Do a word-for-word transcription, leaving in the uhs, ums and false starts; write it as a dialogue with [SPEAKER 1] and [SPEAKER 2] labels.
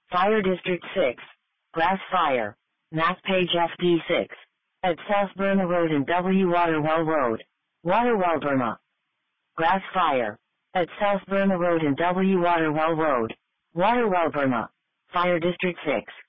[SPEAKER 1] Fire District six. Grass Fire. Map page F D six. At South Burma Road and W Waterwell Road. Waterwell Burma. Grass Fire. At South Burma Road and W Waterwell Road. Waterwell Burma. Fire District six.